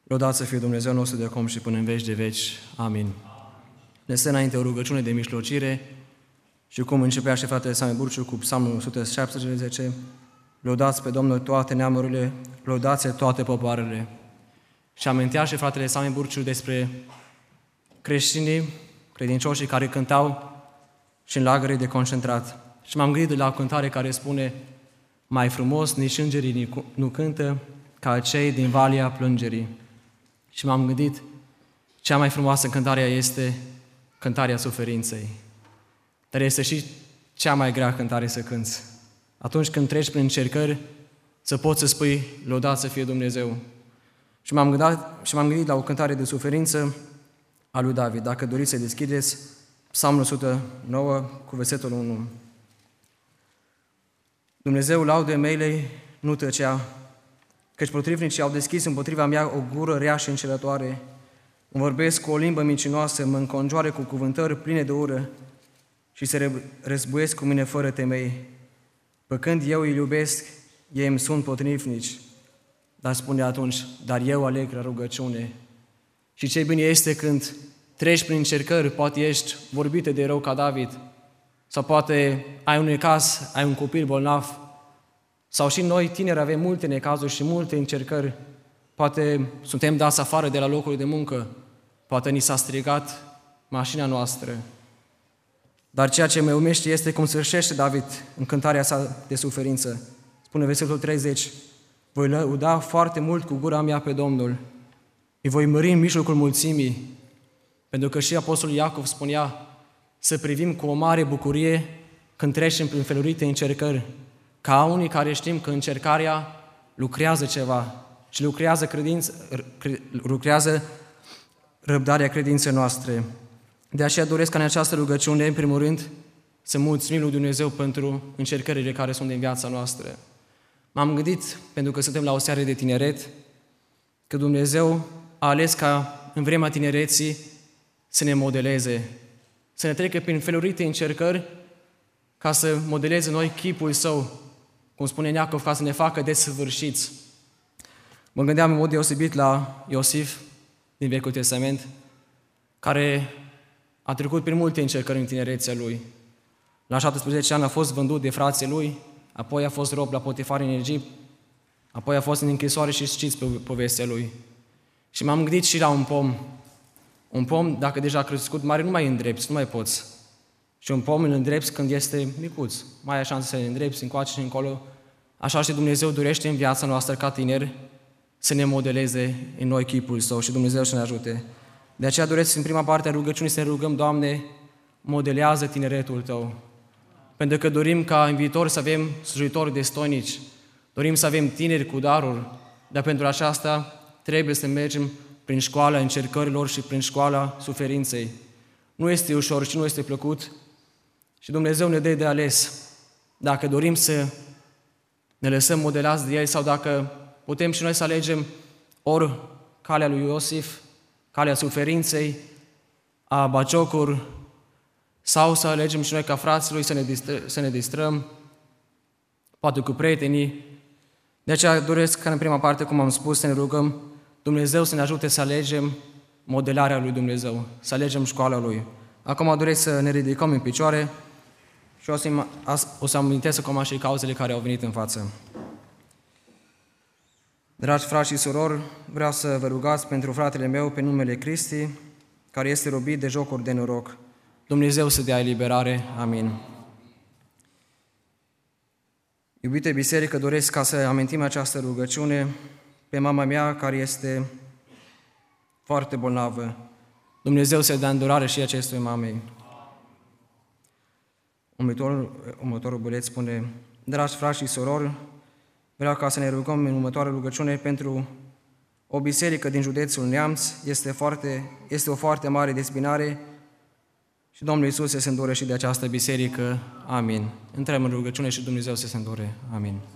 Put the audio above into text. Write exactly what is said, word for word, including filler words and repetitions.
Lăudați să fie Dumnezeu nostru de acum și până în veci de veci. Amin. Ne stă înainte o rugăciune de mijlocire și cum începea și fratele Sami Burciu cu Psalmul o sută șaptesprezece, lăudați pe Domnul toate neamurile, lăudați toate popoarele. Și amintea și fratele Sami Burciu despre creștinii, credincioșii care cântau și în lagăre de concentrat. Și m-am gândit la o cântare care spune: mai frumos nici îngerii nu cântă ca cei din Valea Plângerii. Și m-am gândit, cea mai frumoasă cântare este cântarea suferinței. Dar este și cea mai grea cântare să cânți. Atunci când treci prin încercări, să poți să spui, lăudat să fie Dumnezeu. Și m-am gândit, și m-am gândit la o cântare de suferință a lui David. Dacă doriți să deschideți Psalmul o sută nouă cu versetul unu. Dumnezeu laude mele nu tăcea, căci potrivnicii au deschis împotriva mea o gură rea și înșelătoare. Îmi vorbesc cu o limbă mincinoasă, mă înconjoară cu cuvântări pline de ură și se războiesc cu mine fără temei. Păcând eu îi iubesc, ei îmi sunt potrivnici. Dar spune atunci, dar eu aleg la rugăciune. Și ce bine este când treci prin încercări, poate ești vorbite de rău ca David, sau poate ai un necaz, ai un copil bolnav, sau și noi, tineri, avem multe necazuri și multe încercări. Poate suntem dați afară de la locul de muncă, poate ni s-a strigat mașina noastră. Dar ceea ce mă uimește este cum sfârșește David în cântarea sa de suferință. Spune versetul treizeci, voi lăuda foarte mult cu gura mea pe Domnul, îi voi mări în mijlocul mulțimii, pentru că și Apostolul Iacov spunea să privim cu o mare bucurie când trecem prin felurite încercări, ca unii care știm că încercarea lucrează ceva și lucrează, credință, lucrează răbdarea credinței noastre. De aceea doresc ca în această rugăciune, în primul rând, să mulțumim lui Dumnezeu pentru încercările care sunt în viața noastră. M-am gândit, pentru că suntem la o seară de tineret, că Dumnezeu a ales ca în vremea tinereții să ne modeleze, să ne trecă prin felurite încercări ca să modeleze noi chipul Său, cum spune Iacov, ca să ne facă desăvârșiți. Mă gândeam în mod deosebit la Iosif din Vechiul Testament, care a trecut prin multe încercări în tinerețea lui. La șaptesprezece ani a fost vândut de frații lui, apoi a fost rob la Potifar în Egipt, apoi a fost în închisoare și știți pe povestea lui. Și m-am gândit și la un pom. Un pom, dacă deja a crescut mare, nu mai îndrepți, nu mai poți. Și un pom îl îndrepți când este micuț. Mai ai șanse să ne îndrepți încoace și încolo. Așa și Dumnezeu dorește în viața noastră ca tineri să ne modeleze în noi chipul Său și Dumnezeu să ne ajute. De aceea doresc în prima parte a rugăciunii să ne rugăm, Doamne, modelează tineretul Tău. Pentru că dorim ca în viitor să avem slujitori destoinici, dorim să avem tineri cu daruri, dar pentru aceasta trebuie să mergem prin școala încercărilor și prin școala suferinței. Nu este ușor și nu este plăcut și Dumnezeu ne dă de ales. Dacă dorim să ne lăsăm modelați de El sau dacă putem și noi să alegem ori calea lui Iosif, calea suferinței, a bagiocuri, sau să alegem și noi ca frații Lui să ne, distră, să ne distrăm, poate cu prietenii. De aceea doresc ca în prima parte, cum am spus, să ne rugăm Dumnezeu să ne ajute să alegem modelarea lui Dumnezeu, să alegem școala Lui. Acum doresc să ne ridicăm în picioare și o să, o să amintesc acum și cauzele care au venit în față. Dragi frați și surori, vreau să vă rugați pentru fratele meu pe numele Cristi, care este robit de jocuri de noroc. Dumnezeu să dea eliberare. Amin. Iubite biserică, doresc ca să amintim această rugăciune pe mama mea, care este foarte bolnavă. Dumnezeu să dea îndurare și acestui mamei. Următorul, următorul bulet spune: dragi frați și surori, vreau ca să ne rugăm în următoarea rugăciune pentru o biserică din județul Neamț. Este, foarte, este o foarte mare dezbinare și Domnul Iisus se îndure și de această biserică. Amin. Intrăm în rugăciune și Dumnezeu să se îndure. Amin.